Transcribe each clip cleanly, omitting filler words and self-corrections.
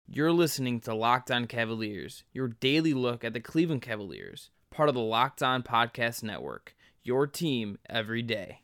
You're listening to Locked On Cavaliers, your daily look at the Cleveland Cavaliers, part of the Locked On Podcast Network, your team every day.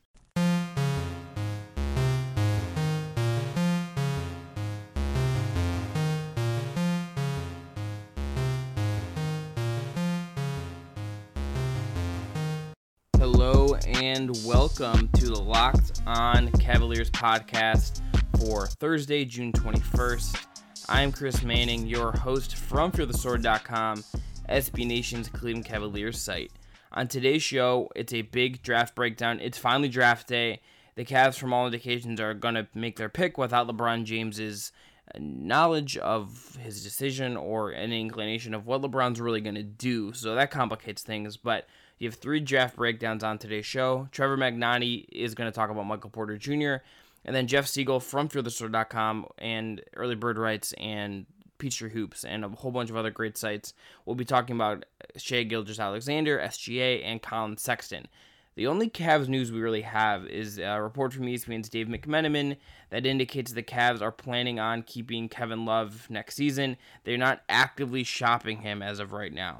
Hello and welcome to the Locked On Cavaliers podcast for Thursday, June 21st. I'm Chris Manning, your host from FearTheSword.com, SB Nation's Cleveland Cavaliers site. On today's show, it's a big draft breakdown. It's finally draft day. The Cavs, from all indications, are going to make their pick without LeBron James's knowledge of his decision or any inclination of what LeBron's really going to do. So that complicates things, but you have three draft breakdowns on today's show. Trevor Magnani is going to talk about Michael Porter Jr., and then Jeff Siegel from FearTheSword.com and Early Bird Rights and Peachtree Hoops and a whole bunch of other great sites will be talking about Shai Gilgeous-Alexander, SGA, and Colin Sexton. The only Cavs news we really have is a report from ESPN's Dave McMenamin that indicates the Cavs are planning on keeping Kevin Love next season. They're not actively shopping him as of right now.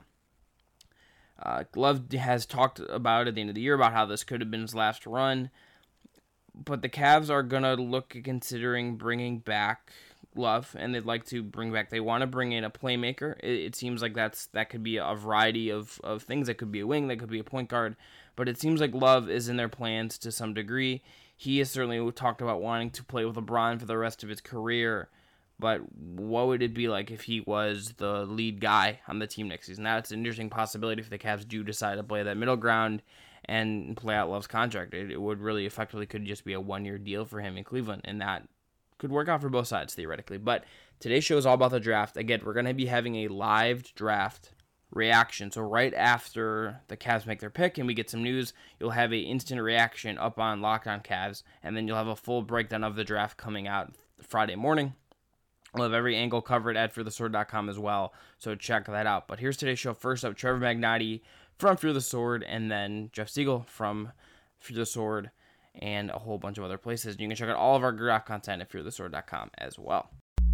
Love has talked about at the end of the year about how this could have been his last run, but the Cavs are going to look at considering bringing back Love, and they'd like to they want to bring in a playmaker. It seems like that could be a variety of things. That could be a wing, that could be a point guard, but it seems like Love is in their plans to some degree. He has certainly talked about wanting to play with LeBron for the rest of his career, but what would it be like if he was the lead guy on the team next season? That's an interesting possibility if the Cavs do decide to play that middle ground and play out Love's contract. It would really effectively could just be a one-year deal for him in Cleveland, and that could work out for both sides theoretically. But today's show is all about the draft. Again, we're going to be having a live draft reaction. So right after the Cavs make their pick and we get some news, you'll have an instant reaction up on Locked On Cavs, and then you'll have a full breakdown of the draft coming out Friday morning. We'll have every angle covered at FearTheSword.com as well, so check that out. But here's today's show. First up, Trevor Magnani from Fear the Sword, and then Jeff Siegel from Fear the Sword, and a whole bunch of other places. You can check out all of our draft content at FearTheSword.com as well.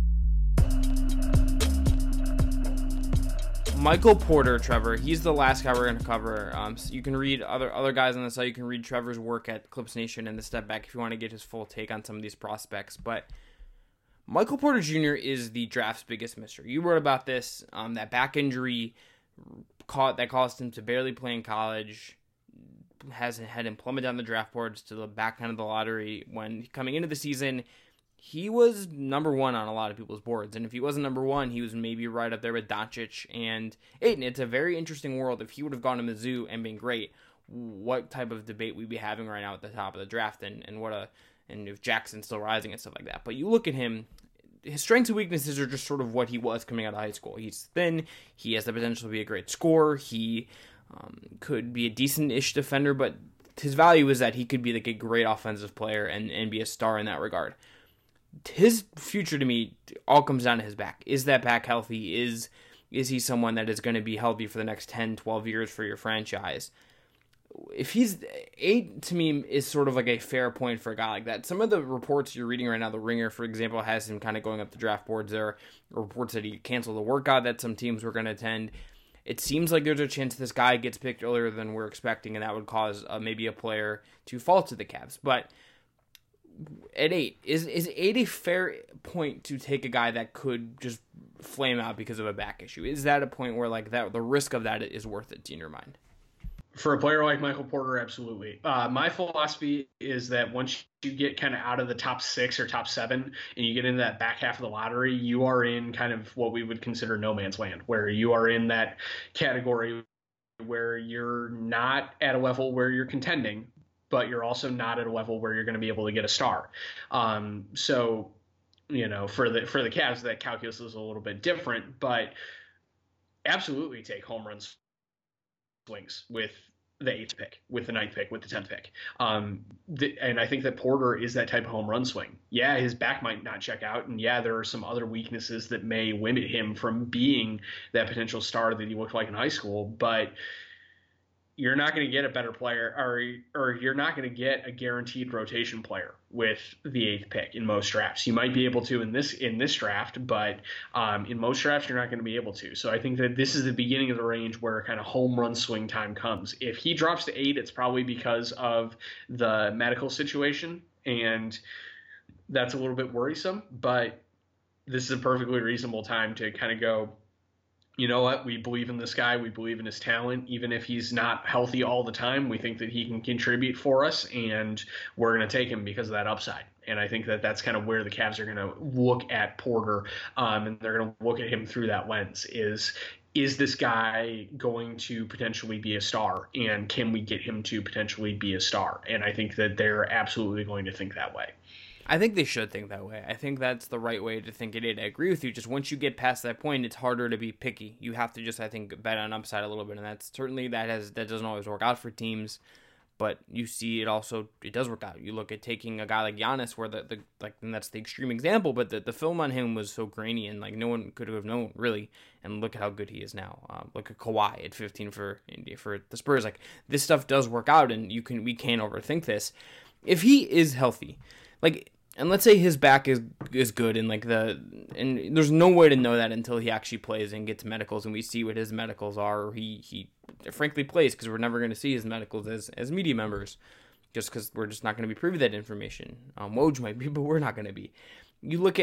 Michael Porter, Trevor, he's the last guy we're going to cover. So you can read other guys on the site. You can read Trevor's work at Clips Nation and the Step Back if you want to get his full take on some of these prospects. But Michael Porter Jr. is the draft's biggest mystery. You wrote about this, that back injury that caused him to barely play in college, had him plummet down the draft boards to the back end of the lottery. When coming into the season, he was number one on a lot of people's boards. And if he wasn't number one, he was maybe right up there with Doncic and Ayton. It's a very interesting world. If he would have gone to Mizzou and been great, what type of debate we'd be having right now at the top of the draft, and if Jackson's still rising and stuff like that. But you look at him, his strengths and weaknesses are just sort of what he was coming out of high school. He's thin. He has the potential to be a great scorer. He could be a decent-ish defender, but his value is that he could be like a great offensive player and be a star in that regard. His future, to me, all comes down to his back. Is that back healthy? Is he someone that is going to be healthy for the next 10, 12 years for your franchise? If he's 8, to me, is sort of like a fair point for a guy like that. Some of the reports you're reading right now, The Ringer, for example, has him kind of going up the draft boards. There are reports that he canceled a workout that some teams were going to attend. It seems like there's a chance this guy gets picked earlier than we're expecting, and that would cause maybe a player to fall to the Cavs. But at 8, is 8 a fair point to take a guy that could just flame out because of a back issue? Is that a point where like that the risk of that is worth it in your mind? For a player like Michael Porter, absolutely. My philosophy is that once you get kind of out of the top 6 or top 7 and you get into that back half of the lottery, you are in kind of what we would consider no man's land, where you are in that category where you're not at a level where you're contending, but you're also not at a level where you're going to be able to get a star. So, you know, for the Cavs, that calculus is a little bit different, but absolutely take home runs swings with the 8th pick, with the 9th pick, with the 10th pick. And I think that Porter is that type of home run swing. Yeah, his back might not check out, and yeah, there are some other weaknesses that may limit him from being that potential star that he looked like in high school, but you're not going to get a better player, or you're not going to get a guaranteed rotation player with the 8th pick in most drafts. You might be able to in this draft, but in most drafts you're not going to be able to. So I think that this is the beginning of the range where kind of home run swing time comes. If he drops to 8, it's probably because of the medical situation, and that's a little bit worrisome. But this is a perfectly reasonable time to kind of go, you know what, we believe in this guy. We believe in his talent. Even if he's not healthy all the time, we think that he can contribute for us, and we're going to take him because of that upside. And I think that that's kind of where the Cavs are going to look at Porter, and they're going to look at him through that lens. Is this guy going to potentially be a star, and can we get him to potentially be a star? And I think that they're absolutely going to think that way. I think they should think that way. I think that's the right way to think it. I agree with you. Just once you get past that point, it's harder to be picky. You have to just, I think, bet on upside a little bit, and that's certainly that doesn't always work out for teams. But you see, it does work out. You look at taking a guy like Giannis, where and that's the extreme example, but the film on him was so grainy, and like no one could have known really. And look at how good he is now. Look at Kawhi at 15 for the Spurs. Like, this stuff does work out, and we can't overthink this. If he is healthy, and let's say his back is good, and and there's no way to know that until he actually plays and gets medicals, and we see what his medicals are. Or he frankly plays, because we're never going to see his medicals as media members, just because we're just not going to be privy to that information. Woj might be, but we're not going to be. You look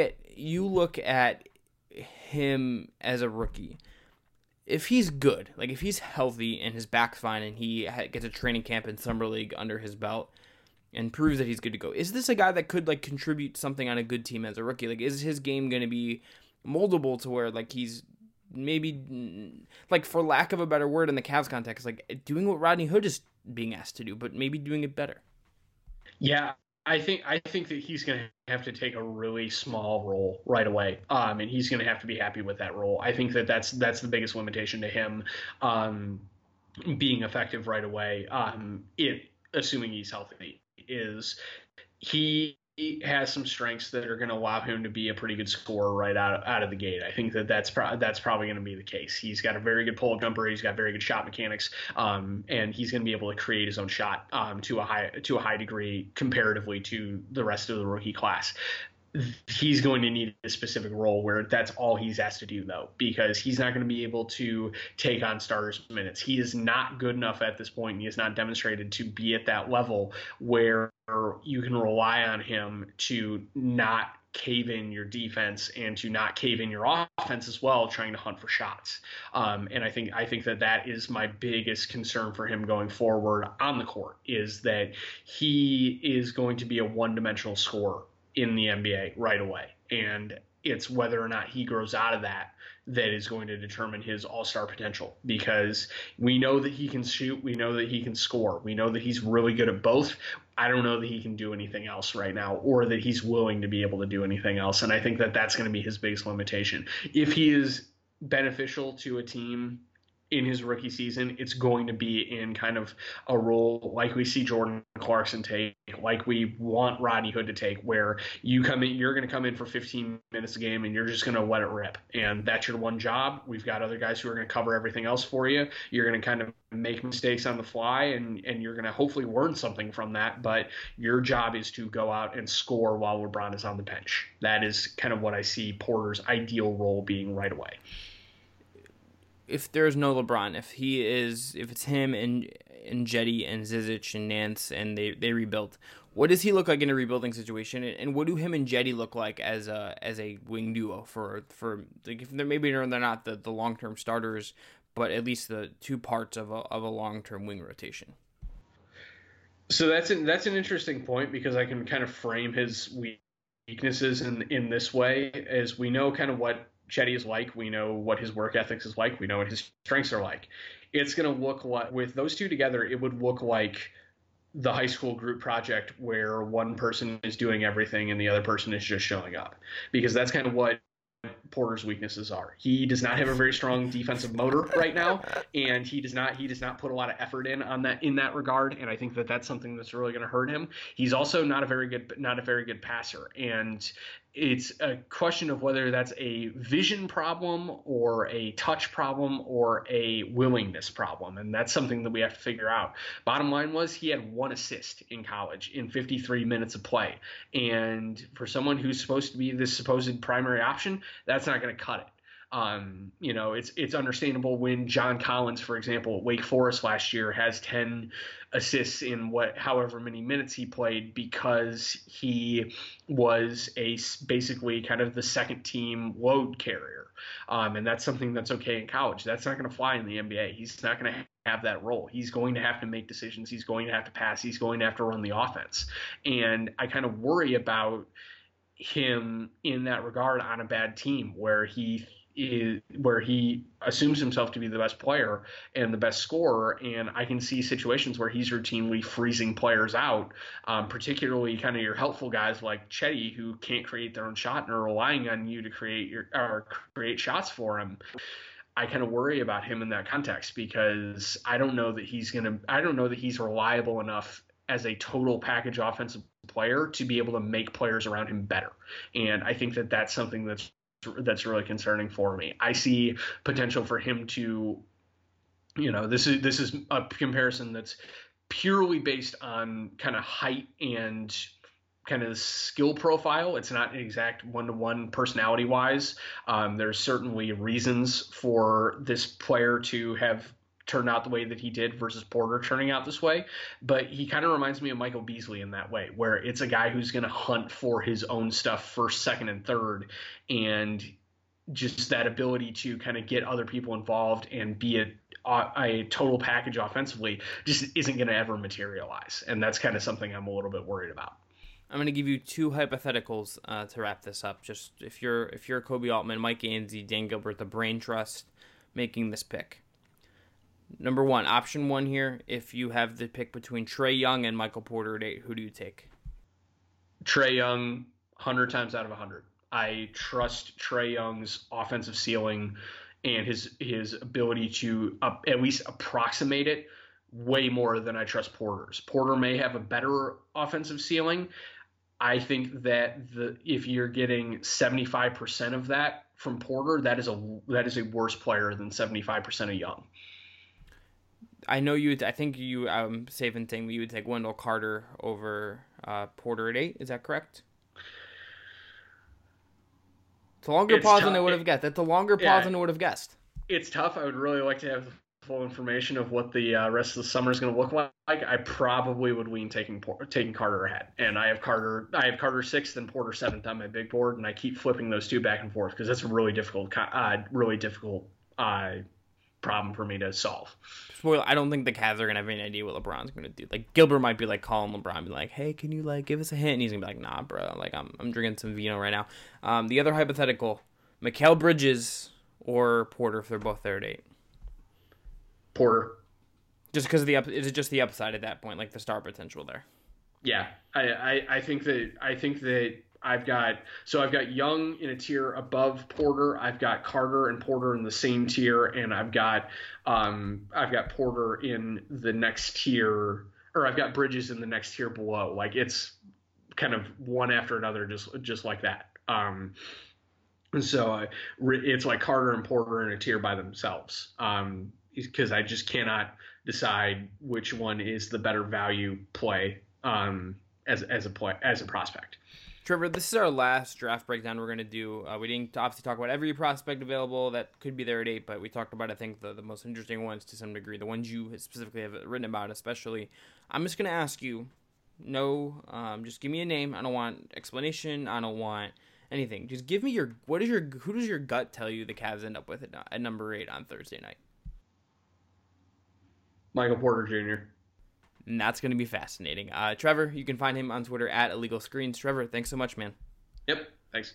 at him as a rookie. If he's good, if he's healthy and his back's fine, and he gets a training camp in summer league under his belt, and proves that he's good to go. Is this a guy that could contribute something on a good team as a rookie? Is his game going to be moldable to where he's maybe, for lack of a better word in the Cavs context, doing what Rodney Hood is being asked to do, but maybe doing it better? Yeah, I think that he's going to have to take a really small role right away, and he's going to have to be happy with that role. I think that that's the biggest limitation to him being effective right away. Assuming he's healthy, is he has some strengths that are going to allow him to be a pretty good scorer right out of the gate. I think that's probably going to be the case. He's got a very good pull-up jumper. He's got very good shot mechanics, and he's going to be able to create his own shot to a high degree comparatively to the rest of the rookie class. He's going to need a specific role where that's all he's asked to do, though, because he's not going to be able to take on starters minutes. He is not good enough at this point, and he has not demonstrated to be at that level where you can rely on him to not cave in your defense and to not cave in your offense as well, trying to hunt for shots. And I think that is my biggest concern for him going forward on the court, is that he is going to be a one-dimensional scorer in the NBA right away. And it's whether or not he grows out of that is going to determine his all-star potential, because we know that he can shoot. We know that he can score. We know that he's really good at both. I don't know that he can do anything else right now, or that he's willing to be able to do anything else. And I think that that's going to be his biggest limitation. If he is beneficial to a team in his rookie season, it's going to be in kind of a role like we see Jordan Clarkson take, like we want Rodney Hood to take, where you're going to come in for 15 minutes a game and you're just going to let it rip. And that's your one job. We've got other guys who are going to cover everything else for you. You're going to kind of make mistakes on the fly, and you're going to hopefully learn something from that. But your job is to go out and score while LeBron is on the bench. That is kind of what I see Porter's ideal role being right away. If there's no LeBron, if it's him and Jetty and Zizic and Nance and they rebuilt, what does he look like in a rebuilding situation? And what do him and Jetty look like as a wing duo for if maybe they're not the long-term starters, but at least the two parts of a long-term wing rotation? So that's an interesting point, because I can kind of frame his weaknesses in this way, as we know kind of what Chetty is like. We know what his work ethics is like. We know what his strengths are like. It's going to look like, with those two together, it would look like the high school group project where one person is doing everything and the other person is just showing up, because that's kind of what Porter's weaknesses are. He does not have a very strong defensive motor right now, and he does not put a lot of effort in that regard, and I think that that's something that's really going to hurt him. He's also not a very good passer, and it's a question of whether that's a vision problem or a touch problem or a willingness problem. And that's something that we have to figure out. Bottom line was he had 1 assist in college in 53 minutes of play. And for someone who's supposed to be this supposed primary option, that's not going to cut it. It's understandable when John Collins, for example, at Wake Forest last year has 10 assists in however many minutes he played, because he was basically kind of the second team load carrier. And that's something that's okay in college. That's not going to fly in the NBA. He's not going to have that role. He's going to have to make decisions. He's going to have to pass. He's going to have to run the offense. And I kind of worry about him in that regard on a bad team where he assumes himself to be the best player and the best scorer. And I can see situations where he's routinely freezing players out, particularly kind of your helpful guys like Chetty, who can't create their own shot and are relying on you to create shots for him. I kind of worry about him in that context, because I don't know that he's reliable enough as a total package offensive player to be able to make players around him better. And I think that that's something that's really concerning for me. I see potential for him to, this is a comparison that's purely based on kind of height and kind of skill profile. It's not an exact one-to-one personality wise. There's certainly reasons for this player to have turned out the way that he did versus Porter turning out this way. But he kind of reminds me of Michael Beasley in that way, where it's a guy who's going to hunt for his own stuff first, second, and third. And just that ability to kind of get other people involved and be a total package offensively just isn't going to ever materialize. And that's kind of something I'm a little bit worried about. I'm going to give you 2 hypotheticals to wrap this up. Just if you're Kobe Altman, Mike Ainsey, Dan Gilbert, the brain trust making this pick. Number 1, option 1 here, if you have the pick between Trae Young and Michael Porter at 8, who do you take? Trae Young, 100 times out of 100. I trust Trae Young's offensive ceiling and his ability to at least approximate it way more than I trust Porter's. Porter may have a better offensive ceiling. I think that if you're getting 75% of that from Porter, that is a worse player than 75% of Young. I know you. I think you. Safe in saying that you would take Wendell Carter over Porter at 8. Is that correct? It's a longer pause than I would have guessed. That's a longer pause than I would have guessed. It's tough. I would really like to have the full information of what the rest of the summer is going to look like. I probably would lean taking Carter ahead, and I have Carter 6th and Porter 7th on my big board, and I keep flipping those 2 back and forth because that's a really difficult problem for me to solve. Spoiler, I don't think the Cavs are going to have any idea what LeBron's going to do. Like, Gilbert might be, like, calling LeBron, be like, hey, can you, like, give us a hint? And he's going to be like, nah, bro. Like, I'm drinking some vino right now. The other hypothetical, Mikal Bridges or Porter, if they're both there at 8. Porter. Just because is it just the upside at that point, like the star potential there? Yeah. I think that I've got Young in a tier above Porter. I've got Carter and Porter in the same tier, and I've got Porter in the next tier, or I've got Bridges in the next tier below. Like, it's kind of one after another, just like that. So it's like Carter and Porter in a tier by themselves, because I just cannot decide which one is the better value play as a prospect. Trevor, this is our last draft breakdown we're going to do. We didn't obviously talk about every prospect available that could be there at 8, but we talked about, I think, the most interesting ones to some degree, the ones you specifically have written about especially. I'm just going to ask you, just give me a name. I don't want explanation. I don't want anything. Just give me who does your gut tell you the Cavs end up with at number 8 on Thursday night? Michael Porter Jr. And that's going to be fascinating. Trevor, you can find him on Twitter at Illegal Screens. Trevor, thanks so much, man. Yep, thanks.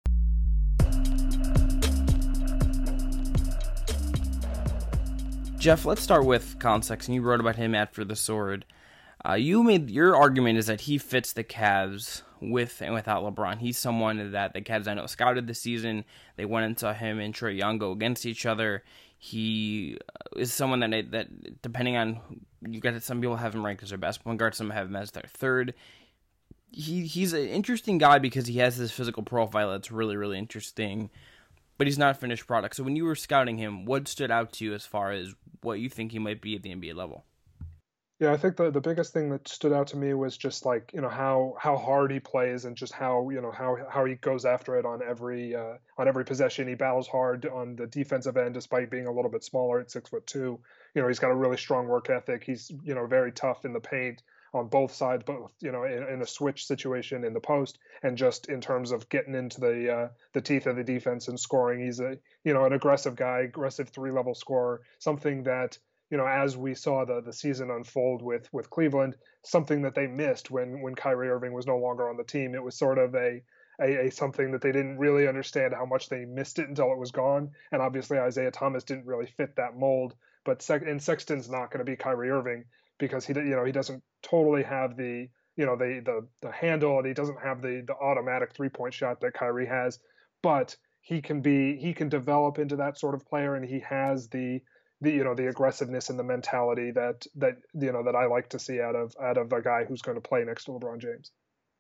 Jeff, let's start with Colin Sexton. You wrote about him after the Sword. Your argument is that he fits the Cavs with and without LeBron. He's someone that the Cavs, I know, scouted this season. They went and saw him and Trae Young go against each other. He is someone that depending on, some people have him ranked as their best point guard, some have him as their third. he's an interesting guy because he has this physical profile that's really, really interesting, but he's not a finished product. So when you were scouting him, what stood out to you as far as what you think he might be at the NBA level? Yeah, I think the biggest thing that stood out to me was just like, how hard he plays and just how, how he goes after it on every possession. He battles hard on the defensive end despite being a little bit smaller at 6'2". He's got a really strong work ethic. He's, very tough in the paint on both sides, both, in a switch situation in the post and just in terms of getting into the teeth of the defense and scoring. He's an aggressive guy, aggressive three-level scorer, something that as we saw the season unfold with Cleveland, something that they missed when Kyrie Irving was no longer on the team. It was sort of a something that they didn't really understand how much they missed it until it was gone. And obviously Isaiah Thomas didn't really fit that mold. But Sexton's not going to be Kyrie Irving because he doesn't totally have the the handle, and he doesn't have the automatic 3-point shot that Kyrie has. But he can develop into that sort of player, and he has the aggressiveness and the mentality that I like to see out of a guy who's going to play next to LeBron James.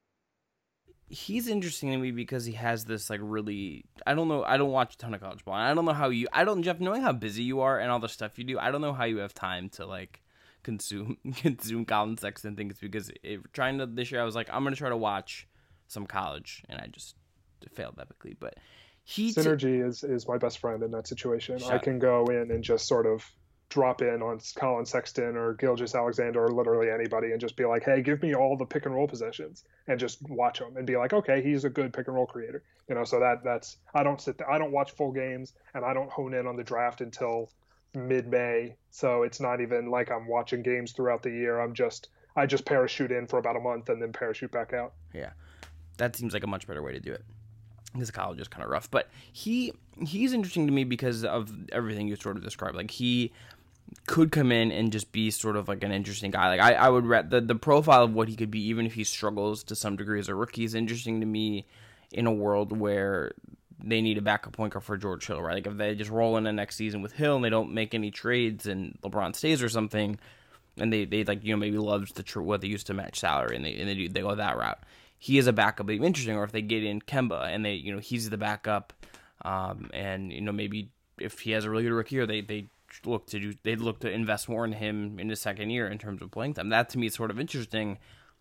He's interesting to me because he has this like really, I don't know, I don't watch a ton of college ball. I don't know how Jeff, knowing how busy you are and all the stuff you do, I don't know how you have time to like consume Colin Sexton things, because this year I was like, I'm going to try to watch some college, and I just failed epically. But Synergy is my best friend in that situation. I can go in and just sort of drop in on Colin Sexton or Gilgeous-Alexander or literally anybody and just be like, hey, give me all the pick and roll possessions and just watch them and be like, okay, he's a good pick and roll creator. So that's I don't watch full games, and I don't hone in on the draft until mid-May. So it's not even like I'm watching games throughout the year. I just parachute in for about a month and then parachute back out. Yeah. That seems like a much better way to do it. Because college is kind of rough, but he's interesting to me because of everything you sort of described. Like, he could come in and just be sort of like an interesting guy. Like, I would read the profile of what he could be, even if he struggles to some degree as a rookie, is interesting to me in a world where they need a backup point guard for George Hill, right? Like, if they just roll in the next season with Hill and they don't make any trades and LeBron stays or something, and they like, maybe loves what they used to match salary, and they go that route. He is a backup, but interesting. Or if they get in Kemba and he's the backup, and maybe if he has a really good rookie year, they look to invest more in him in his second year in terms of playing time. That to me is sort of interesting.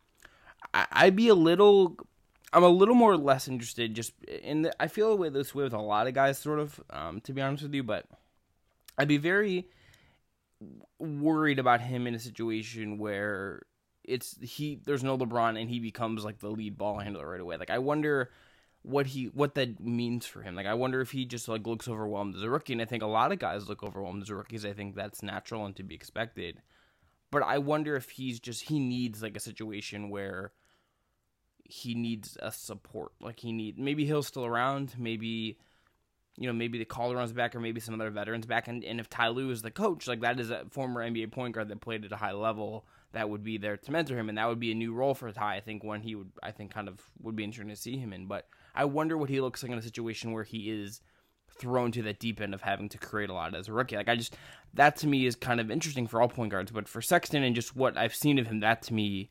I'm a little more or less interested just I feel this way with a lot of guys, sort of, to be honest with you, but I'd be very worried about him in a situation where there's no LeBron and he becomes like the lead ball handler right away. Like, I wonder what that means for him. Like, I wonder if he just like looks overwhelmed as a rookie, and I think a lot of guys look overwhelmed as rookies. I think that's natural and to be expected. But I wonder if he needs like a situation where he needs a support. Like, maybe Hill's still around, maybe the Calderon's back, or maybe some other veterans back, and if Ty Lue is the coach, like, that is a former NBA point guard that played at a high level, that would be there to mentor him, and that would be a new role for Ty. I think would be interesting to see him in. But I wonder what he looks like in a situation where he is thrown to that deep end of having to create a lot as a rookie. Like, that to me is kind of interesting for all point guards, but for Sexton and just what I've seen of him, that to me,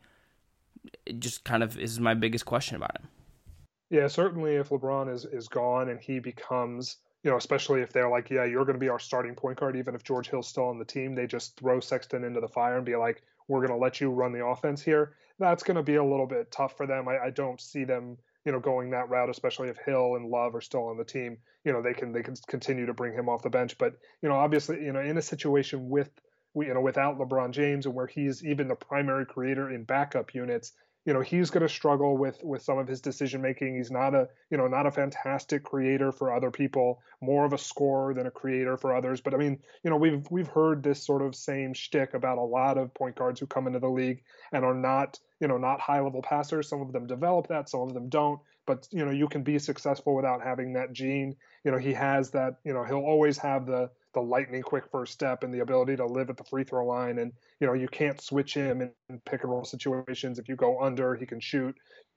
it just kind of is my biggest question about him. Yeah, certainly if LeBron is gone and he becomes, especially if they're like, yeah, you're going to be our starting point guard, even if George Hill's still on the team, they just throw Sexton into the fire and be like, we're going to let you run the offense here. That's going to be a little bit tough for them. I don't see them, going that route, especially if Hill and Love are still on the team. They can continue to bring him off the bench. But, obviously, in a situation without LeBron James, and where he's even the primary creator in backup units, he's going to struggle with some of his decision making. He's not a fantastic creator for other people, more of a scorer than a creator for others. But I mean, we've heard this sort of same shtick about a lot of point guards who come into the league and are not high level passers. Some of them develop that, some of them don't. But you can be successful without having that gene. He has that. He'll always have the lightning quick first step and the ability to live at the free throw line. And, you can't switch him in pick and roll situations. If you go under, he can shoot,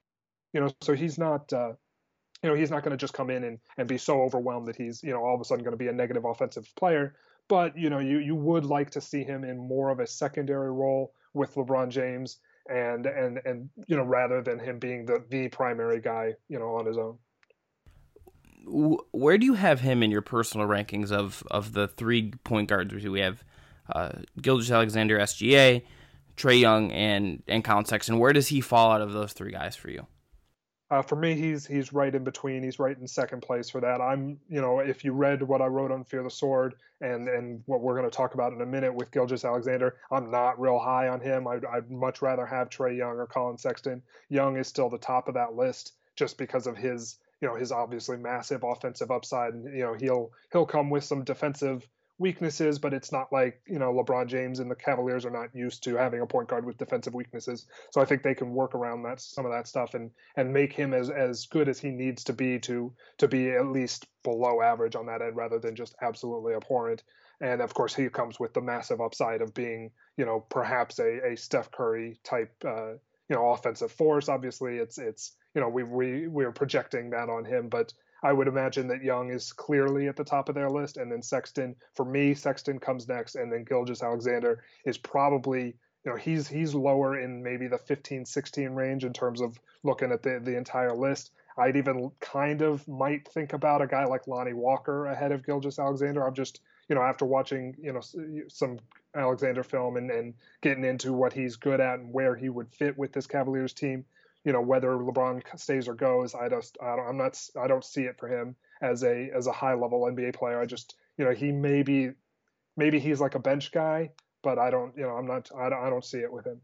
so he's not, he's not going to just come in and be so overwhelmed that he's, all of a sudden going to be a negative offensive player. But, you would like to see him in more of a secondary role with LeBron James. and rather than him being the primary guy on his own. Where do you have him in your personal rankings of the 3 point guards? We have Gilgeous-Alexander, SGA, Trae Young, and Colin Sexton. Where does he fall out of those 3 guys for you? For me, he's right in between. He's right in second place for that. If you read what I wrote on Fear the Sword and what we're going to talk about in a minute with Gilgeous-Alexander, I'm not real high on him. I'd much rather have Trae Young or Colin Sexton. Young is still the top of that list just because of his obviously massive offensive upside, and he'll come with some defensive weaknesses, but it's not like LeBron James and the Cavaliers are not used to having a point guard with defensive weaknesses. So I think they can work around some of that stuff and make him as good as he needs to be at least below average on that end, rather than just absolutely abhorrent. And of course, he comes with the massive upside of being perhaps a Steph Curry type offensive force. Obviously, it's we're projecting that on him, but I would imagine that Young is clearly at the top of their list, and then Sexton. For me, Sexton comes next, and then Gilgeous-Alexander is probably he's lower in maybe the 15-16 range in terms of looking at the entire list. I'd even kind of might think about a guy like Lonnie Walker ahead of Gilgeous-Alexander. I'm just after watching some Alexander film and getting into what he's good at and where he would fit with this Cavaliers team. Whether LeBron stays or goes, I don't see it for him as a high level NBA player. I just he maybe he's like a bench guy, but I don't see it with him.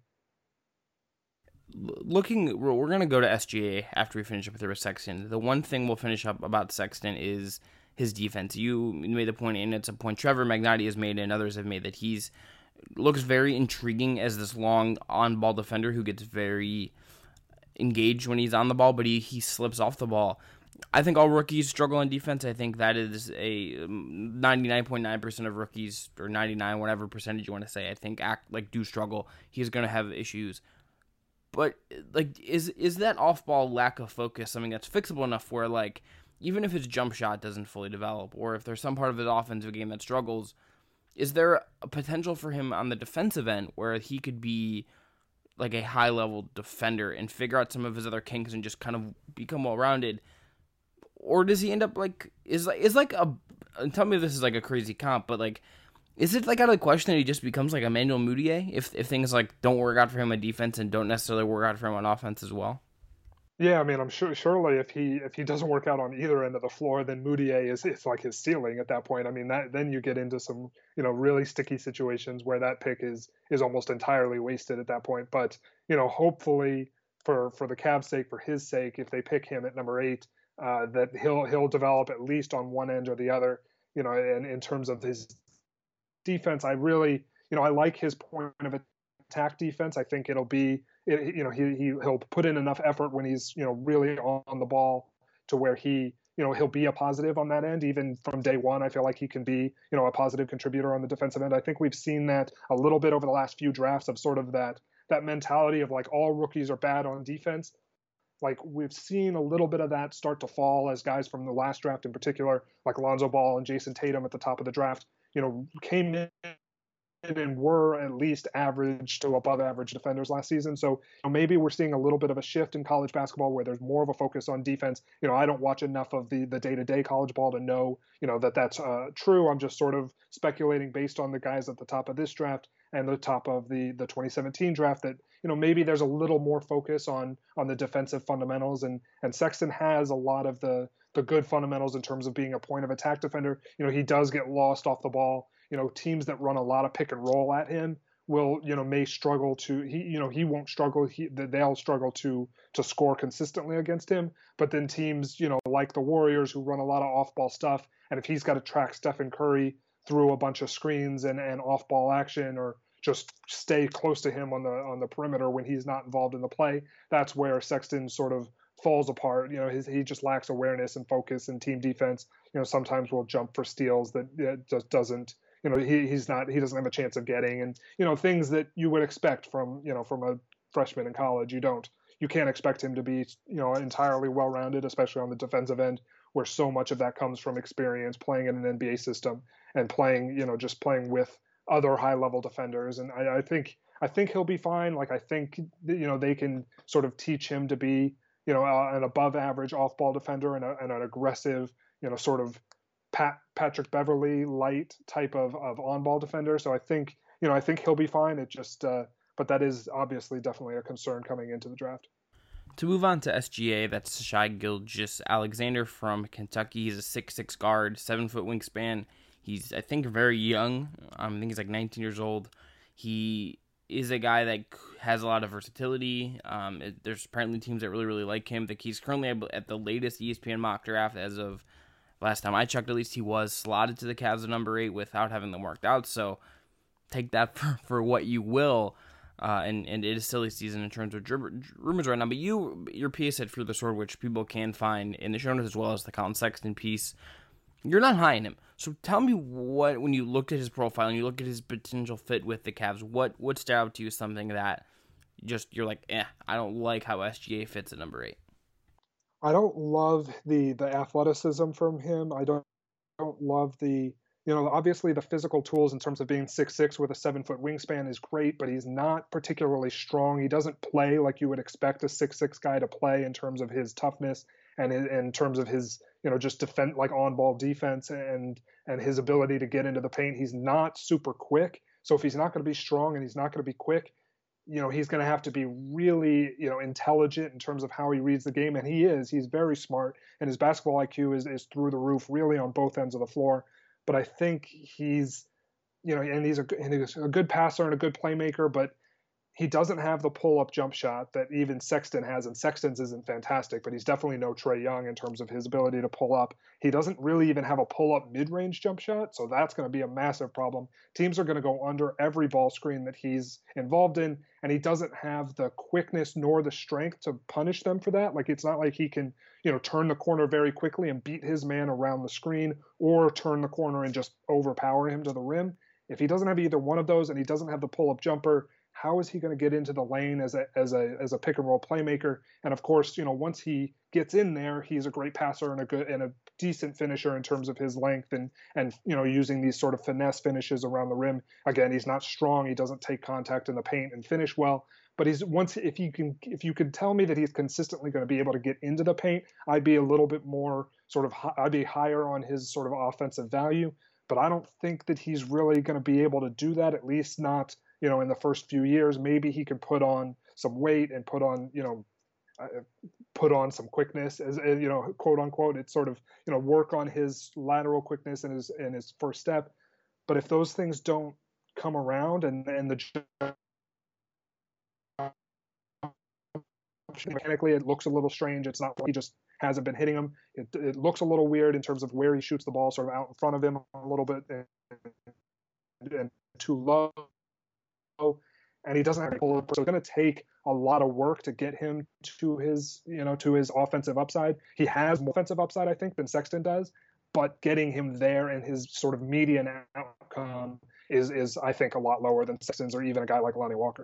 We're going to go to SGA after we finish up with Sexton. The one thing we'll finish up about Sexton is his defense. You made the point, and it's a point Trevor Magnotti has made and others have made, that looks very intriguing as this long on-ball defender who gets very engaged when he's on the ball, but he slips off the ball. I think all rookies struggle on defense. I think that is a 99.9% of rookies, or 99, whatever percentage you want to say, I think do struggle. He's going to have issues. But is that off-ball lack of focus something that's fixable enough where even if his jump shot doesn't fully develop, or if there's some part of his offensive game that struggles, is there a potential for him on the defensive end where he could be a high-level defender and figure out some of his other kinks and just kind of become well-rounded? Or does he end up and tell me if this is a crazy comp, but is it out of the question that he just becomes like Emmanuel Mudiay if things don't work out for him on defense and don't necessarily work out for him on offense as well? Yeah, I mean, I'm sure surely if he doesn't work out on either end of the floor, then Mudiay it's like his ceiling at that point. I mean, then you get into some really sticky situations where that pick is almost entirely wasted at that point. But hopefully for the Cavs' sake, for his sake, if they pick him at number 8, that he'll develop at least on one end or the other. And in terms of his defense, I really I like his point of attack defense. I think it'll be. He'll put in enough effort when he's really on the ball to where he'll be a positive on that end. Even from day one, I feel like he can be a positive contributor on the defensive end. I think we've seen that a little bit over the last few drafts of sort of that mentality of all rookies are bad on defense. We've seen a little bit of that start to fall as guys from the last draft in particular, like Lonzo Ball and Jason Tatum at the top of the draft, came in and were at least average to above average defenders last season. So maybe we're seeing a little bit of a shift in college basketball where there's more of a focus on defense. I don't watch enough of the day-to-day college ball to know, that that's true. I'm just sort of speculating based on the guys at the top of this draft and the top of the 2017 draft that, maybe there's a little more focus on the defensive fundamentals, and Sexton has a lot of the good fundamentals in terms of being a point of attack defender. He does get lost off the ball. Teams that run a lot of pick and roll at him will, may struggle to, he won't struggle. They'll struggle to score consistently against him. But then teams, like the Warriors who run a lot of off ball stuff. And if he's got to track Stephen Curry through a bunch of screens and off ball action, or just stay close to him on the perimeter when he's not involved in the play, that's where Sexton sort of falls apart. He just lacks awareness and focus and team defense. Sometimes will jump for steals that just doesn't, he doesn't have a chance of getting, and things that you would expect from a freshman in college. You can't expect him to be entirely well-rounded, especially on the defensive end, where so much of that comes from experience playing in an NBA system and playing with other high-level defenders. And I think I think he'll be fine. Like I think they can sort of teach him to be an above average off ball defender and an aggressive sort of Patrick Beverley light type of on ball defender. So I think he'll be fine. It just but that is obviously definitely a concern coming into the draft. To move on to SGA, that's Shai Gilgeous-Alexander from Kentucky. He's a 6'6" guard, 7-foot wingspan. He's, I think, very young. I think he's like 19 years old. He is a guy that has a lot of versatility. There's apparently teams that really, really like him. He's currently at the latest ESPN mock draft. As of last time I checked, at least he was slotted to the Cavs at number 8 without having them worked out. So take that for what you will. And it is silly season in terms of rumors right now. But your piece at Fear the Sword, which people can find in the show notes as well as the Colin Sexton piece, you're not high on him. So tell me when you looked at his profile and you look at his potential fit with the Cavs, what stood out to you as something that you're like, I don't like how SGA fits at number 8? I don't love the athleticism from him. I don't love the obviously the physical tools in terms of being 6'6" with a 7-foot wingspan is great, but he's not particularly strong. He doesn't play like you would expect a 6'6" guy to play in terms of his toughness and in terms of his, just defend, like on-ball defense and his ability to get into the paint. He's not super quick. So if he's not going to be strong and he's not going to be quick, he's going to have to be really, intelligent in terms of how he reads the game. And he's very smart, and his basketball IQ is through the roof really on both ends of the floor. But I think he's a good passer and a good playmaker, but he doesn't have the pull-up jump shot that even Sexton has, and Sexton's isn't fantastic, but he's definitely no Trae Young in terms of his ability to pull up. He doesn't really even have a pull-up mid-range jump shot, so that's going to be a massive problem. Teams are going to go under every ball screen that he's involved in, and he doesn't have the quickness nor the strength to punish them for that. Like, it's not like he can, turn the corner very quickly and beat his man around the screen, or turn the corner and just overpower him to the rim. If he doesn't have either one of those and he doesn't have the pull-up jumper, how is he going to get into the lane as a pick and roll playmaker? And of course, once he gets in there, he's a great passer and a decent finisher in terms of his length and using these sort of finesse finishes around the rim. Again, he's not strong. He doesn't take contact in the paint and finish well. But if you can tell me that he's consistently going to be able to get into the paint, I'd be a little bit more I'd be higher on his sort of offensive value. But I don't think that he's really going to be able to do that, at least not in the first few years. Maybe he can put on some weight and put on some quickness, as quote unquote. It's sort of work on his lateral quickness and his first step. But if those things don't come around and the mechanically it looks a little strange. It's not like he just hasn't been hitting them. It looks a little weird in terms of where he shoots the ball, sort of out in front of him a little bit and too low. And he doesn't have to pull up. So it's going to take a lot of work to get him to his offensive upside. He has more offensive upside, I think, than Sexton does, but getting him there and his sort of median outcome is I think a lot lower than Sexton's or even a guy like Lonnie Walker.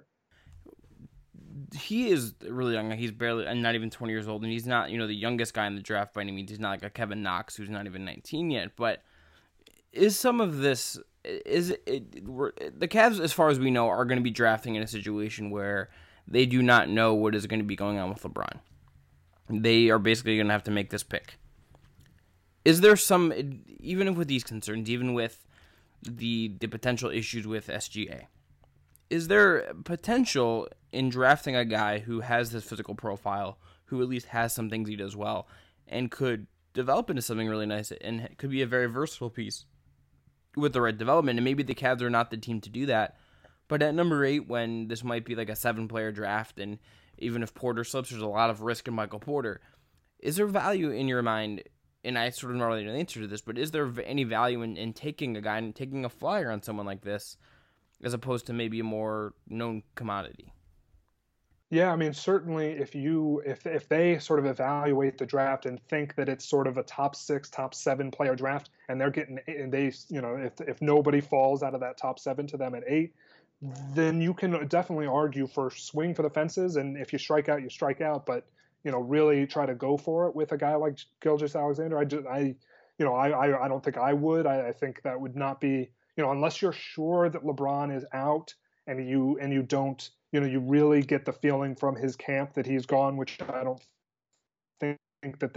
He is really young. He's barely, not even 20 years old, and he's not, the youngest guy in the draft by any means. He's not like a Kevin Knox who's not even 19 yet. But is some of this, the Cavs, as far as we know, are going to be drafting in a situation where they do not know what is going to be going on with LeBron. They are basically going to have to make this pick. Is there some, even with these concerns, even with the potential issues with SGA, is there potential in drafting a guy who has this physical profile, who at least has some things he does well, and could develop into something really nice and could be a very versatile piece with the right development? And maybe the Cavs are not the team to do that. But at number 8, when this might be like a 7-player draft, and even if Porter slips, there's a lot of risk in Michael Porter. Is there value in your mind, and I sort of not really know the answer to this, but is there any value in taking a guy and taking a flyer on someone like this, as opposed to maybe a more known commodity? Yeah, I mean, certainly if they sort of evaluate the draft and think that it's sort of a top 6, top 7 player draft, and if nobody falls out of that top 7 to them at 8, then you can definitely argue for swing for the fences. And if you strike out, you strike out, but really try to go for it with a guy like Gilgeous-Alexander. I don't think I would. I think that would not be, unless you're sure that LeBron is out and you don't, you really get the feeling from his camp that he's gone, which I don't think that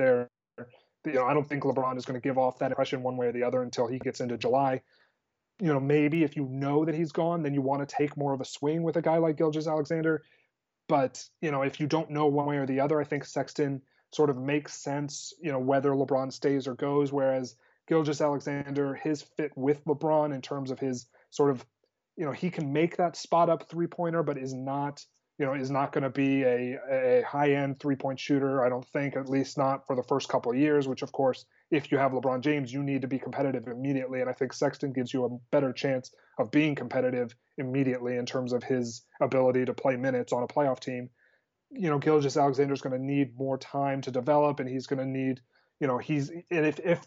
I don't think LeBron is going to give off that impression one way or the other until he gets into July. Maybe if you know that he's gone, then you want to take more of a swing with a guy like Gilgeous-Alexander. But, if you don't know one way or the other, I think Sexton sort of makes sense, whether LeBron stays or goes, whereas Gilgeous-Alexander, his fit with LeBron in terms of his sort of, he can make that spot up 3-pointer, but is not going to be a high-end 3-point shooter, I don't think, at least not for the first couple of years, which, of course, if you have LeBron James, you need to be competitive immediately. And I think Sexton gives you a better chance of being competitive immediately in terms of his ability to play minutes on a playoff team. Gilgeous-Alexander is going to need more time to develop, and he's going to need, if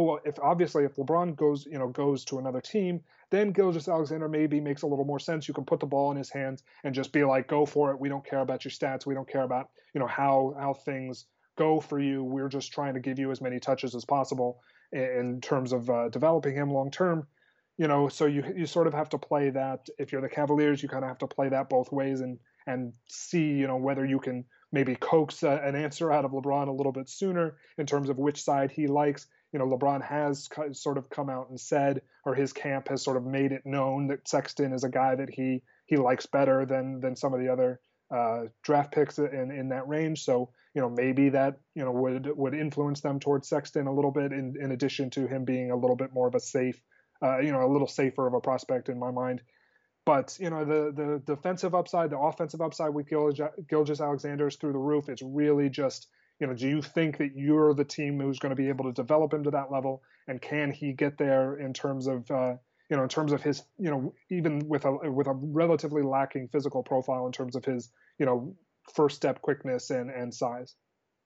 LeBron goes to another team, then Gilgeous-Alexander maybe makes a little more sense. You can put the ball in his hands and just be like, go for it. We don't care about your stats. We don't care about, how things go for you. We're just trying to give you as many touches as possible in terms of developing him long term. So you sort of have to play that. If you're the Cavaliers, you kind of have to play that both ways and see, whether you can maybe coax an answer out of LeBron a little bit sooner in terms of which side he likes. LeBron has sort of come out and said, or his camp has sort of made it known that Sexton is a guy that he likes better than some of the other draft picks in that range. So, maybe that, would influence them towards Sexton a little bit in addition to him being a little bit more of a safe, a little safer of a prospect in my mind. But, the defensive upside, the offensive upside with Gilgeous-Alexander is through the roof. It's really just, do you think that you're the team who's going to be able to develop him to that level? And can he get there in terms of, his, even with a relatively lacking physical profile in terms of his, first step quickness and size?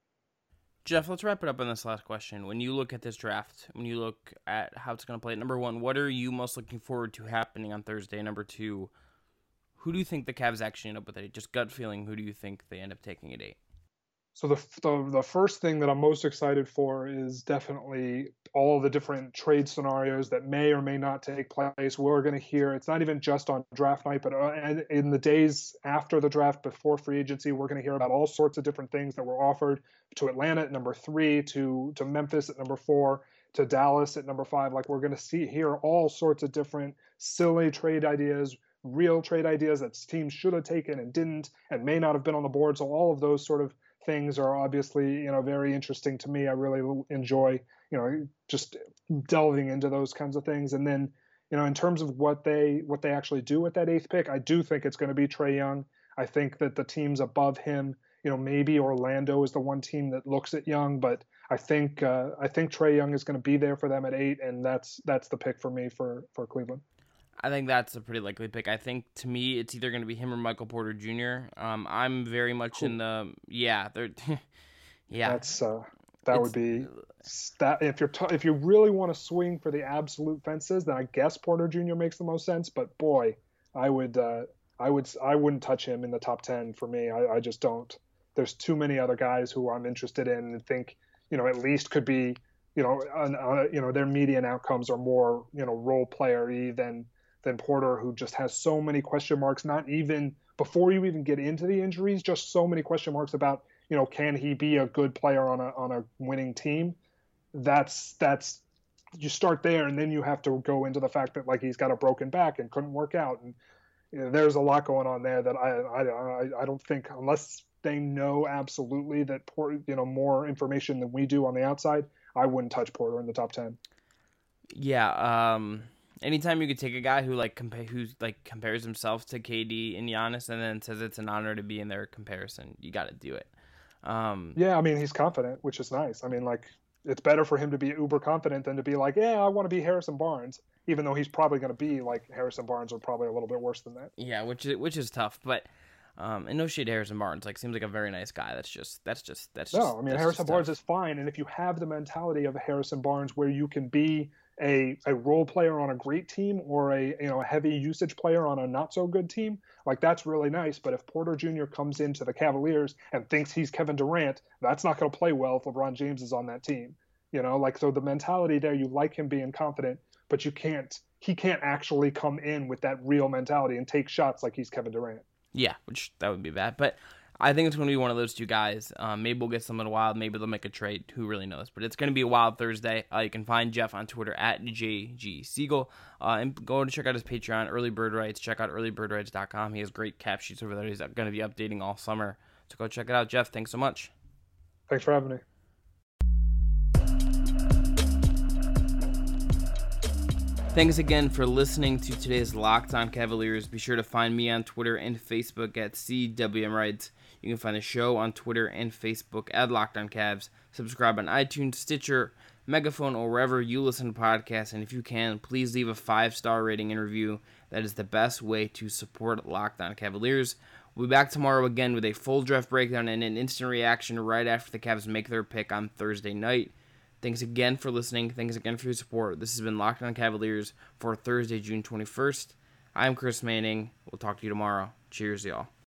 Jeff, let's wrap it up on this last question. When you look at this draft, when you look at how it's going to play, number one, what are you most looking forward to happening on Thursday? Number two, who do you think the Cavs actually end up with at 8? Just gut feeling, who do you think they end up taking at 8? So the first thing that I'm most excited for is definitely all the different trade scenarios that may or may not take place. We're going to hear, it's not even just on draft night, but in the days after the draft, before free agency, we're going to hear about all sorts of different things that were offered to Atlanta at number 3, to Memphis at number 4, to Dallas at number 5. Like, we're going to hear all sorts of different silly trade ideas, real trade ideas that teams should have taken and didn't, and may not have been on the board. So all of those sort of things are obviously, very interesting to me. I really enjoy, just delving into those kinds of things. And then, in terms of what they actually do with that 8th pick, I do think it's going to be Trae Young. I think that the teams above him, maybe Orlando is the one team that looks at Young, but I think Trae Young is going to be there for them at 8, and that's the pick for me for Cleveland. I think that's a pretty likely pick. I think, to me, it's either going to be him or Michael Porter Jr. I'm very much in the they're yeah. Would be that if you really want to swing for the absolute fences, then I guess Porter Jr. makes the most sense. But boy, I wouldn't touch him in the top 10 for me. I just don't. There's too many other guys who I'm interested in and think at least could be their median outcomes are more role player-y than Porter, who just has so many question marks, not even before you even get into the injuries, just so many question marks about, can he be a good player on a winning team? That's you start there, and then you have to go into the fact that, like, he's got a broken back and couldn't work out. And there's a lot going on there that I don't think, unless they know absolutely that Porter, more information than we do on the outside, I wouldn't touch Porter in the top 10. Yeah, anytime you could take a guy who compares himself to KD and Giannis and then says it's an honor to be in their comparison, you got to do it. Yeah, I mean, he's confident, which is nice. I mean, like, it's better for him to be uber confident than to be like, yeah, I want to be Harrison Barnes, even though he's probably going to be like Harrison Barnes, or probably a little bit worse than that. Yeah, which is tough, but and no shade to Harrison Barnes, seems like a very nice guy. That's just no. I mean, Harrison Barnes is fine, and if you have the mentality of a Harrison Barnes, where you can be a role player on a great team or a heavy usage player on a not so good team, like, that's really nice. But if Porter Jr. comes into the Cavaliers and thinks he's Kevin Durant, that's not going to play well if LeBron James is on that team. So the mentality there, you like him being confident, but he can't actually come in with that real mentality and take shots like he's Kevin Durant. Yeah, which that would be bad. But I think it's going to be one of those two guys. Maybe we'll get someone wild. Maybe they'll make a trade. Who really knows? But it's going to be a wild Thursday. You can find Jeff on Twitter at JGSiegel. And go and check out his Patreon, Early Bird Rights. Check out earlybirdrights.com. He has great cap sheets over there. He's going to be updating all summer. So go check it out. Jeff, thanks so much. Thanks for having me. Thanks again for listening to today's Locked On Cavaliers. Be sure to find me on Twitter and Facebook at CWMRights. You can find the show on Twitter and Facebook at Locked On Cavs. Subscribe on iTunes, Stitcher, Megaphone, or wherever you listen to podcasts. And if you can, please leave a 5-star rating and review. That is the best way to support Locked On Cavaliers. We'll be back tomorrow again with a full draft breakdown and an instant reaction right after the Cavs make their pick on Thursday night. Thanks again for listening. Thanks again for your support. This has been Locked On Cavaliers for Thursday, June 21st. I'm Chris Manning. We'll talk to you tomorrow. Cheers, y'all.